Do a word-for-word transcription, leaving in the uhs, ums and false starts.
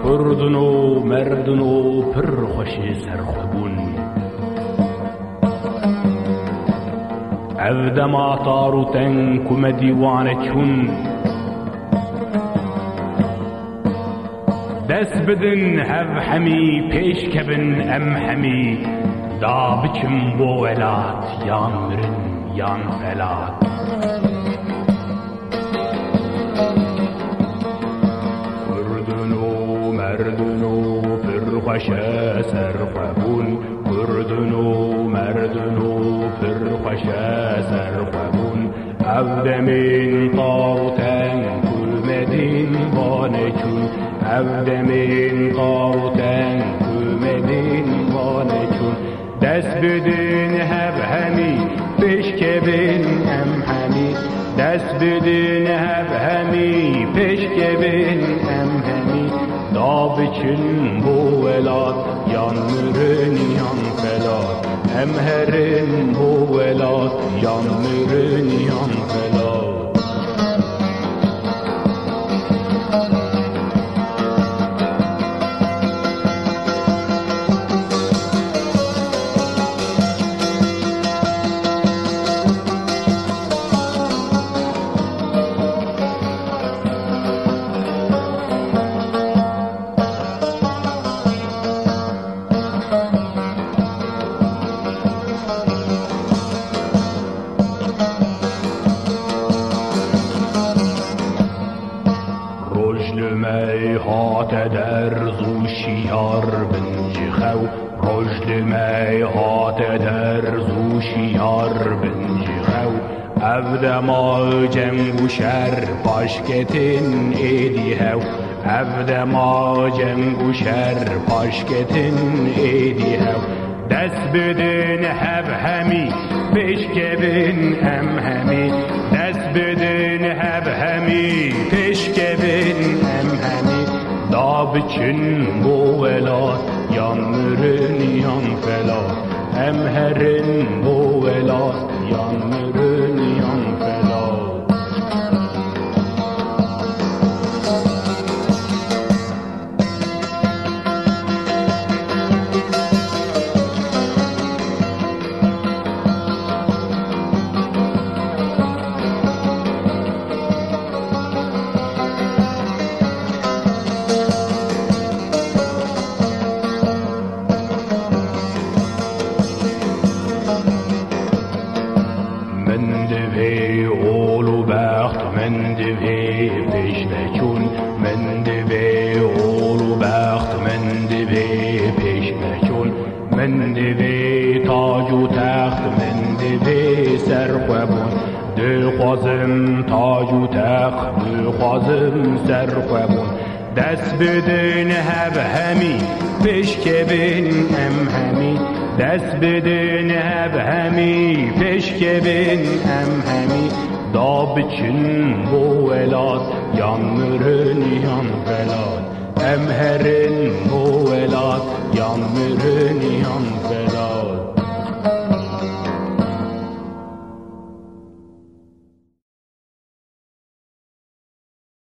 کردن و مردن و پر خوش سرخبون افدما تارو تنک و دیوانه چون دست بدن هف همی پیش کبن ام همی دا بچم بو ولات یان مرن یان فلات کردن و مردن و پرخوش سرخبون کردن و مردن و پرخوش سرخبون افدمین طاوتن کلمدین بانچون افدمین طاوتن کلمدین بانچون دست بدین هب همی پیش کبین ام همی دست بدین هب همی پیش کبین ام همی دا بچن بو ولاد یان مرن یان فلاد ام هرن بو ولاد یان مرن یان فلاد می هات در زوشیار بنج خو رجل می هات در زوشیار بنج خو افدما جنگ و شر پاشکتن ایدی هو افدما جنگ و شر پاشکتن ایدی هو دست بدن هب همی پیش کبن ام همی دست بدن هب همی پیش کبن ام همی دا بچن بو ولاد یان مرن یان فلاد ام هرن بو ولاد یان مرن یان فلاد من دوی اول و بخت من دوی پیش نچون من دوی اول و بخت من دوی پیش نچون من دوی تاج و تخت من دوی سرخوابون دو خوازم تاج و تخت دو خوازم سرخوابون دست بدن هب همی پیش کبن ام همی دست بدن هب همی پیش کبن ام همی دا بچن بو ولاد یان مرن یان فلاد ام هرن بو ولاد یان مرن یان فلاد